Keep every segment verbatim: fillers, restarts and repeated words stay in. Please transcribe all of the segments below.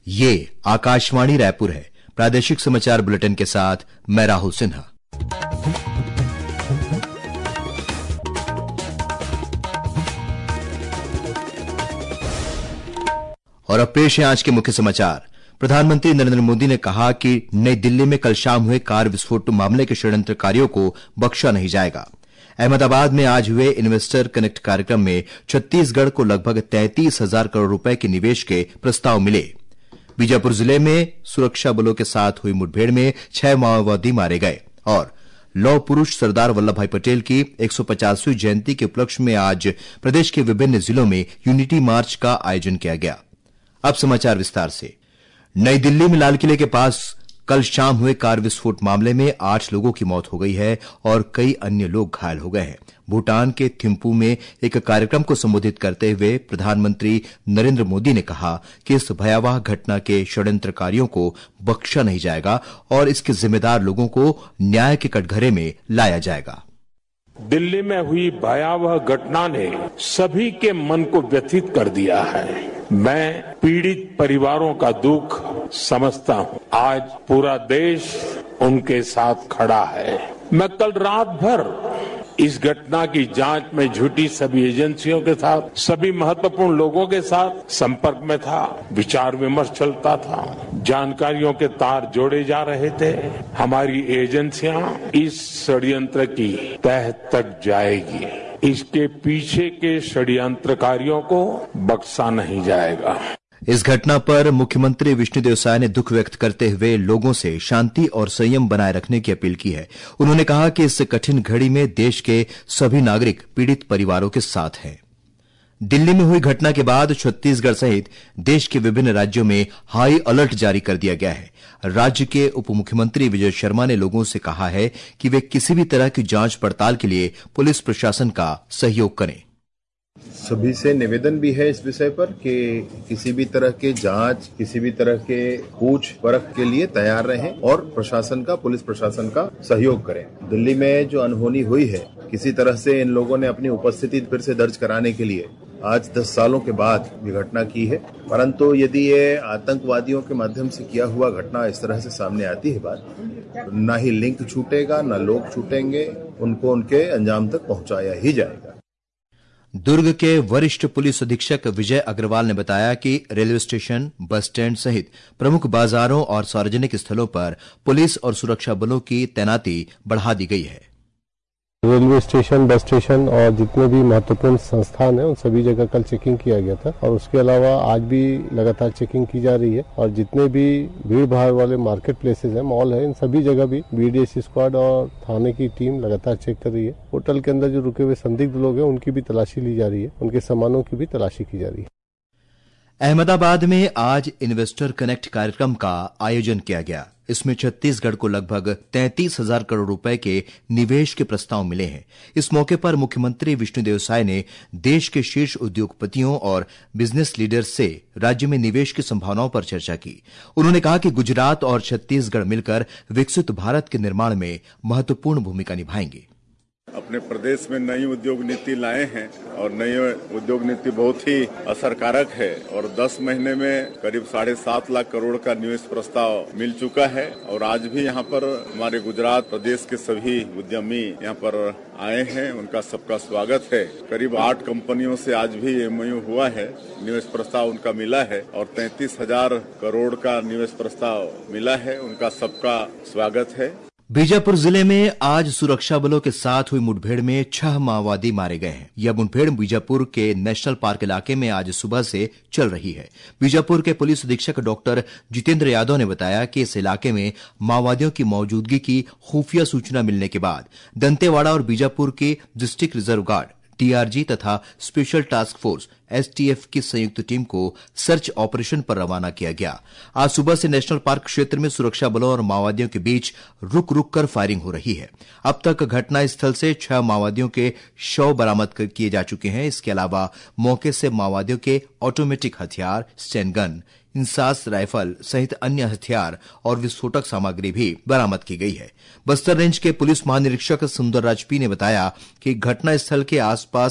ये आकाशवाणी रायपुर है। प्रादेशिक समाचार बुलेटिन के साथ मैं राहुल सिन्हा। और अब पेश है आज के मुख्य समाचार। प्रधानमंत्री नरेंद्र मोदी ने कहा कि नई दिल्ली में कल शाम हुए कार विस्फोट मामले के षड्यंत्रकारियों को बख्शा नहीं जाएगा। अहमदाबाद में आज हुए इन्वेस्टर कनेक्ट कार्यक्रम में छत्तीसगढ़ को लगभग तैंतीस हजार करोड़ रुपए के निवेश के प्रस्ताव मिले। बीजापुर जिले में सुरक्षा बलों के साथ हुई मुठभेड़ में छह माओवादी मारे गए। और लौह पुरुष सरदार वल्लभ भाई पटेल की एक सौ पचासवीं जयंती के उपलक्ष्य में आज प्रदेश के विभिन्न जिलों में यूनिटी मार्च का आयोजन किया गया। अब समाचार विस्तार से। नई दिल्ली में लाल किले के पास कल शाम हुए कार विस्फोट मामले में आठ लोगों की मौत हो गई है और कई अन्य लोग घायल हो गए हैं। भूटान के थिम्पू में एक कार्यक्रम को संबोधित करते हुए प्रधानमंत्री नरेंद्र मोदी ने कहा कि इस भयावह घटना के षड्यंत्रकारियों को बख्शा नहीं जाएगा और इसके जिम्मेदार लोगों को न्याय के कटघरे में लाया जाएगा। दिल्ली में हुई भयावह घटना ने सभी के मन को व्यथित कर दिया है। मैं पीड़ित परिवारों का दुख समझता हूं। आज पूरा देश उनके साथ खड़ा है। मैं कल रात भर इस घटना की जांच में जुटी सभी एजेंसियों के साथ, सभी महत्वपूर्ण लोगों के साथ संपर्क में था। विचार विमर्श चलता था, जानकारियों के तार जोड़े जा रहे थे। हमारी एजेंसियां इस षड्यंत्र की तह तक जाएगी। इसके पीछे के षड्यंत्रकारियों को बख्शा नहीं जाएगा। इस घटना पर मुख्यमंत्री विष्णुदेव साय ने दुख व्यक्त करते हुए लोगों से शांति और संयम बनाए रखने की अपील की है। उन्होंने कहा कि इस कठिन घड़ी में देश के सभी नागरिक पीड़ित परिवारों के साथ हैं। दिल्ली में हुई घटना के बाद छत्तीसगढ़ सहित देश के विभिन्न राज्यों में हाई अलर्ट जारी कर दिया गया है। राज्य के उप मुख्यमंत्री विजय शर्मा ने लोगों से कहा है कि वे किसी भी तरह की जांच पड़ताल के लिए पुलिस प्रशासन का सहयोग करें। सभी से निवेदन भी है इस विषय पर कि किसी भी तरह के जांच, किसी भी तरह के पूछ परख के लिए तैयार रहें और प्रशासन का, पुलिस प्रशासन का सहयोग करें। दिल्ली में जो अनहोनी हुई है, किसी तरह से इन लोगों ने अपनी उपस्थिति फिर से दर्ज कराने के लिए आज दस सालों के बाद ये घटना की है। परंतु यदि ये आतंकवादियों के माध्यम से किया हुआ घटना इस तरह से सामने आती है बात, तो न ही लिंक छूटेगा, न लोग छूटेंगे, उनको उनके अंजाम तक पहुंचाया ही जाएगा। दुर्ग के वरिष्ठ पुलिस अधीक्षक विजय अग्रवाल ने बताया कि रेलवे स्टेशन, बस स्टैंड सहित प्रमुख बाजारों और सार्वजनिक स्थलों पर पुलिस और सुरक्षा बलों की तैनाती बढ़ा दी गई है। रेलवे स्टेशन, बस स्टेशन और जितने भी महत्वपूर्ण संस्थान हैं उन सभी जगह कल चेकिंग किया गया था और उसके अलावा आज भी लगातार चेकिंग की जा रही है। और जितने भी भीड़ भाड़ वाले मार्केट प्लेसेस हैं, मॉल है, इन सभी जगह भी बीडीएस स्क्वाड और थाने की टीम लगातार चेक कर रही है। होटल के अंदर जो रुके हुए संदिग्ध लोग हैं उनकी भी तलाशी ली जा रही है, उनके सामानों की भी तलाशी की जा रही है। अहमदाबाद में आज इन्वेस्टर कनेक्ट कार्यक्रम का आयोजन किया गया। इसमें छत्तीसगढ़ को लगभग तैंतीस हजार करोड़ रुपए के निवेश के प्रस्ताव मिले हैं। इस मौके पर मुख्यमंत्री विष्णुदेव साय ने देश के शीर्ष उद्योगपतियों और बिजनेस लीडर्स से राज्य में निवेश की संभावनाओं पर चर्चा की। उन्होंने कहा कि गुजरात और छत्तीसगढ़ मिलकर विकसित भारत के निर्माण में महत्वपूर्ण भूमिका निभाएंगे। अपने प्रदेश में नई उद्योग नीति लाए हैं और नई उद्योग नीति बहुत ही असरकारक है और दस महीने में करीब साढ़े सात लाख करोड़ का निवेश प्रस्ताव मिल चुका है। और आज भी यहाँ पर हमारे गुजरात प्रदेश के सभी उद्यमी यहाँ पर आए हैं, उनका सबका स्वागत है। करीब आठ कंपनियों से आज भी एमओयू हुआ है, निवेश प्रस्ताव उनका मिला है और तैंतीस हजार करोड़ का निवेश प्रस्ताव मिला है, उनका सबका स्वागत है। बीजापुर जिले में आज सुरक्षा बलों के साथ हुई मुठभेड़ में छह माओवादी मारे गए हैं। यह मुठभेड़ बीजापुर के नेशनल पार्क इलाके में आज सुबह से चल रही है। बीजापुर के पुलिस अधीक्षक डॉक्टर जितेंद्र यादव ने बताया कि इस इलाके में माओवादियों की मौजूदगी की खुफिया सूचना मिलने के बाद दंतेवाड़ा और बीजापुर के डिस्ट्रिक्ट रिजर्व गार्ड, टीआरजी तथा स्पेशल टास्क फोर्स एसटीएफ की संयुक्त टीम को सर्च ऑपरेशन पर रवाना किया गया। आज सुबह से नेशनल पार्क क्षेत्र में सुरक्षा बलों और माओवादियों के बीच रुक रुक कर फायरिंग हो रही है। अब तक घटनास्थल से छह माओवादियों के शव बरामद किए जा चुके हैं। इसके अलावा मौके से माओवादियों के ऑटोमेटिक हथियार, स्टैन गन, इंसास राइफल सहित अन्य हथियार और विस्फोटक सामग्री भी बरामद की गई है। बस्तर रेंज के पुलिस महानिरीक्षक सुंदरराज पी ने बताया कि घटनास्थल के आसपास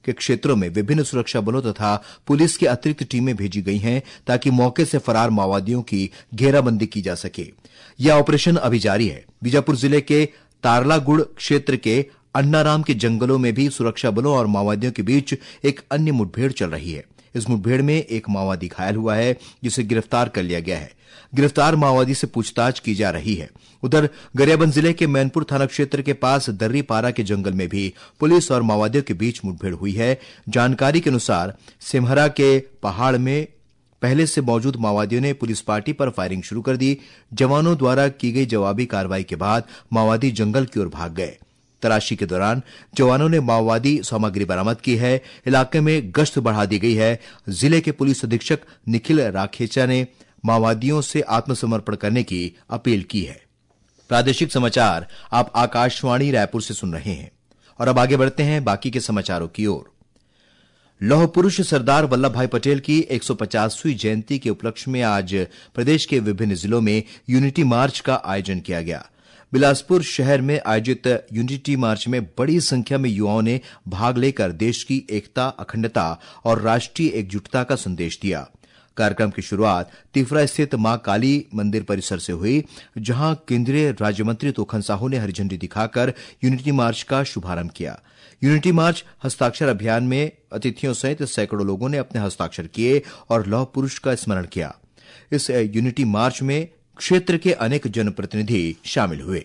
के क्षेत्रों में विभिन्न सुरक्षा बलों तथा पुलिस की अतिरिक्त टीमें भेजी गई हैं ताकि मौके से फरार माओवादियों की घेराबंदी की जा सके। यह ऑपरेशन अभी जारी है। बीजापुर जिले के तारलागुड़ क्षेत्र के अन्नाराम के जंगलों में भी सुरक्षा बलों और माओवादियों के बीच एक अन्य मुठभेड़ चल रही है। इस मुठभेड़ में एक माओवादी घायल हुआ है, जिसे गिरफ्तार कर लिया गया है। गिरफ्तार माओवादी से पूछताछ की जा रही है। उधर गरियाबंद जिले के मैनपुर थाना क्षेत्र के पास दर्रीपारा के जंगल में भी पुलिस और माओवादियों के बीच मुठभेड़ हुई है। जानकारी के अनुसार सिमहरा के पहाड़ में पहले से मौजूद माओवादियों ने पुलिस पार्टी पर फायरिंग शुरू कर दी। जवानों द्वारा की गई जवाबी कार्रवाई के बाद माओवादी जंगल की ओर भाग गए। तलाशी के दौरान जवानों ने माओवादी सामग्री बरामद की है। इलाके में गश्त बढ़ा दी गई है। जिले के पुलिस अधीक्षक निखिल राखेचा ने माओवादियों से आत्मसमर्पण करने की अपील की है। प्रादेशिक समाचार आप आकाशवाणी रायपुर से सुन रहे हैं और अब आगे बढ़ते हैं बाकी के समाचारों की ओर। लौह पुरुष सरदार वल्लभ भाई पटेल की एक सौ पचासवीं जयंती के उपलक्ष्य में आज प्रदेश के विभिन्न जिलों में यूनिटी मार्च का आयोजन किया गया। बिलासपुर शहर में आयोजित यूनिटी मार्च में बड़ी संख्या में युवाओं ने भाग लेकर देश की एकता, अखंडता और राष्ट्रीय एकजुटता का संदेश दिया। कार्यक्रम की शुरुआत तिफरा स्थित मां काली मंदिर परिसर से हुई, जहां केंद्रीय राज्य मंत्री तोखन साहू ने हरी झंडी दिखाकर यूनिटी मार्च का शुभारंभ किया। यूनिटी मार्च हस्ताक्षर अभियान में अतिथियों सहित सैकड़ों लोगों ने अपने हस्ताक्षर किए और लौह पुरुष का स्मरण किया। इस यूनिटी मार्च में क्षेत्र के अनेक जनप्रतिनिधि शामिल हुए।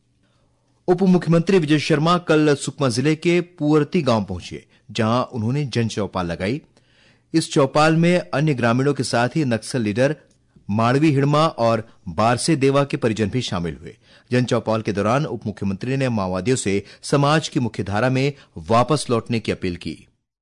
उप मुख्यमंत्री विजय शर्मा कल सुकमा जिले के पुअर्ती गांव पहुंचे, जहां उन्होंने जन चौपाल लगाई। इस चौपाल में अन्य ग्रामीणों के साथ ही नक्सल लीडर माड़वी हिड़मा और बारसे देवा के परिजन भी शामिल हुए। जन चौपाल के दौरान उप मुख्यमंत्री ने माओवादियों से समाज की मुख्यधारा में वापस लौटने की अपील की।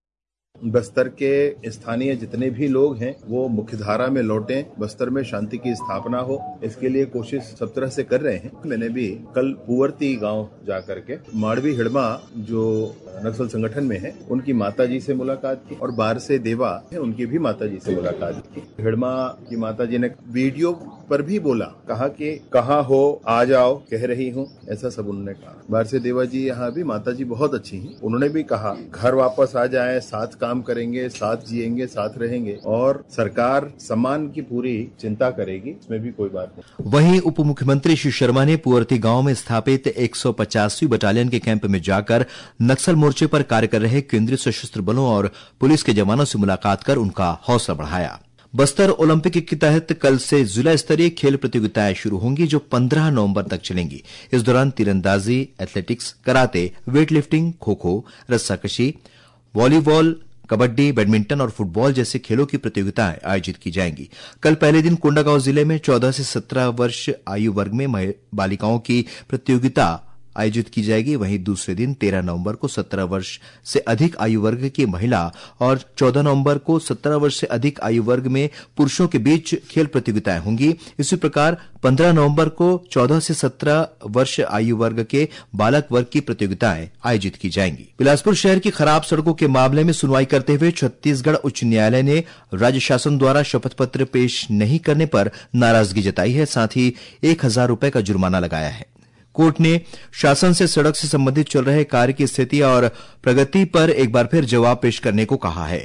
बस्तर के स्थानीय जितने भी लोग हैं वो मुख्यधारा में लौटें, बस्तर में शांति की स्थापना हो, इसके लिए कोशिश सब तरह से कर रहे हैं। मैंने भी कल पुअर्ती गांव जाकर के माड़वी हिड़मा जो नक्सल संगठन में है उनकी माताजी से मुलाकात की और बारसे देवा है उनकी भी माताजी से मुलाकात की। हिड़मा की माताजी ने वीडियो पर भी बोला, कहा कि कहाँ हो आ जाओ, कह रही हूँ, ऐसा सब उन्होंने कहा। बारसे देवा जी यहाँ भी माताजी बहुत अच्छी हैं। उन्होंने भी कहा घर वापस आ जाए, साथ काम करेंगे, साथ जिएंगे, साथ रहेंगे और सरकार सम्मान की पूरी चिंता करेगी, इसमें भी कोई बात नहीं। वहीं उप मुख्यमंत्री श्री शर्मा ने पुअर्ती गांव में स्थापित एक सौ पचासवीं बटालियन के कैंप में जाकर नक्सल मोर्चे पर कार्य कर रहे केंद्रीय सशस्त्र बलों और पुलिस के जवानों से मुलाकात कर उनका हौसला बढ़ाया। बस्तर ओलंपिक के तहत कल से जिला स्तरीय खेल प्रतियोगिताएं शुरू होंगी, जो पंद्रह नवंबर तक चलेंगी। इस दौरान तीरंदाजी, एथलेटिक्स, कराते, वेट लिफ्टिंग, खो खो, रस्साकशी, वॉलीबॉल, कबड्डी, बैडमिंटन और फुटबॉल जैसे खेलों की प्रतियोगिताएं आयोजित की जाएंगी। कल पहले दिन कोंडागांव जिले में चौदह से सत्रह वर्ष आयु वर्ग में बालिकाओं की प्रतियोगिता आयोजित की जाएगी। वहीं दूसरे दिन तेरह नवंबर को सत्रह वर्ष से अधिक आयु वर्ग की महिला और चौदह नवंबर को सत्रह वर्ष से अधिक आयु वर्ग में पुरुषों के बीच खेल प्रतियोगिताएं होंगी। इसी प्रकार पंद्रह नवंबर को चौदह से सत्रह वर्ष आयु वर्ग के बालक वर्ग की प्रतियोगिताएं आयोजित की जाएंगी। बिलासपुर शहर की खराब सड़कों के मामले में सुनवाई करते हुए छत्तीसगढ़ उच्च न्यायालय ने राज्य शासन द्वारा शपथ पत्र पेश नहीं करने पर नाराजगी जताई है, साथ ही एक हजार रुपए का जुर्माना लगाया है। कोर्ट ने शासन से सड़क से संबंधित चल रहे कार्य की स्थिति और प्रगति पर एक बार फिर जवाब पेश करने को कहा है।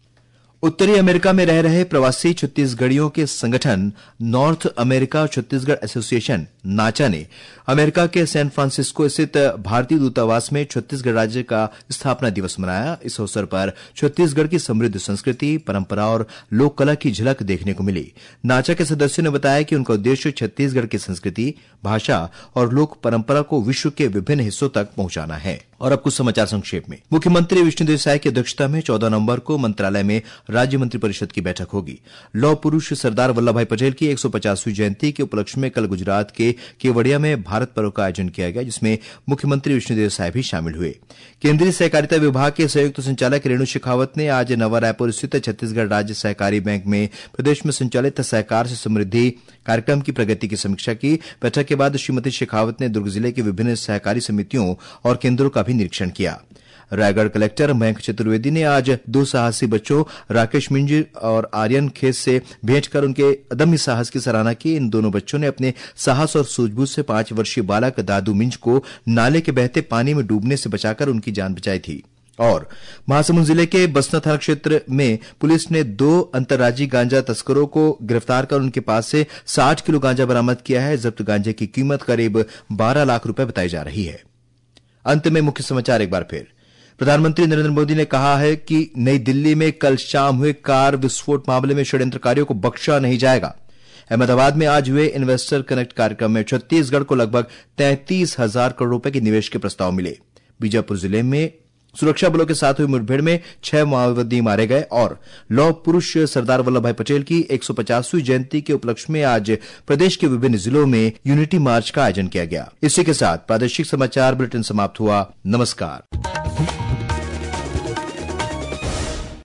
उत्तरी अमेरिका में रह रहे प्रवासी छत्तीसगढ़ियों के संगठन नॉर्थ अमेरिका छत्तीसगढ़ एसोसिएशन नाचा ने अमेरिका के सैन फ्रांसिस्को स्थित भारतीय दूतावास में छत्तीसगढ़ राज्य का स्थापना दिवस मनाया। इस अवसर पर छत्तीसगढ़ की समृद्ध संस्कृति, परंपरा और लोक कला की झलक देखने को मिली। नाचा के सदस्यों ने बताया कि उनका उद्देश्य छत्तीसगढ़ की संस्कृति, भाषा और लोक परंपरा को विश्व के विभिन्न हिस्सों तक पहुंचाना है। और अब कुछ समाचार संक्षेप में। मुख्यमंत्री विष्णुदेव साय की अध्यक्षता में चौदह नवंबर को मंत्रालय में राज्य मंत्रिपरिषद की बैठक होगी। लौह पुरुष सरदार वल्लभ भाई पटेल की एक सौ पचासवीं जयंती के उपलक्ष्य में कल गुजरात के केवड़िया में भारत पर्व का आयोजन किया गया, जिसमें मुख्यमंत्री विष्णुदेव साय भी शामिल हुए। केंद्रीय सहकारिता विभाग के संयुक्त संचालक रेणु शेखावत ने आज नवा रायपुर स्थित छत्तीसगढ़ राज्य सहकारी बैंक में प्रदेश में संचालित सहकार से समृद्धि कार्यक्रम की प्रगति की समीक्षा की। बैठक के बाद श्रीमती शेखावत ने दुर्ग जिले के विभिन्न सहकारी समितियों और केंद्रों का भी निरीक्षण किया। रायगढ़ कलेक्टर मयंक चतुर्वेदी ने आज दो साहसी बच्चों राकेश मिंज और आर्यन खेत से भेंट कर उनके अदम्य साहस की सराहना की। इन दोनों बच्चों ने अपने साहस और सूझबूझ से पांच वर्षीय बालक दादू मिंज को नाले के बहते पानी में डूबने से बचाकर उनकी जान बचाई थी। और महासमुंद जिले के बसना थाना क्षेत्र में पुलिस ने दो अंतर्राज्यीय गांजा तस्करों को गिरफ्तार कर उनके पास से साठ किलो गांजा बरामद किया है। जब्त गांजे की कीमत करीब बारह लाख रुपए बताई जा रही है। अंत में मुख्य समाचार एक बार फिर। प्रधानमंत्री नरेंद्र मोदी ने कहा है कि नई दिल्ली में कल शाम हुए कार विस्फोट मामले में षड्यंत्रकारियों को बख्शा नहीं जाएगा। अहमदाबाद में आज हुए इन्वेस्टर कनेक्ट कार्यक्रम में छत्तीसगढ़ को लगभग तैंतीस हजार करोड़ रुपए के निवेश के प्रस्ताव मिले। बीजापुर जिले में सुरक्षा बलों के साथ हुई मुठभेड़ में छह माओवादी मारे गए और लौह पुरुष सरदार वल्लभ भाई पटेल की एक सौ पचासवीं जयंती के उपलक्ष्य में आज प्रदेश के विभिन्न जिलों में यूनिटी मार्च का आयोजन किया गया। इसी के साथ प्रादेशिक समाचार बुलेटिन समाप्त हुआ। नमस्कार।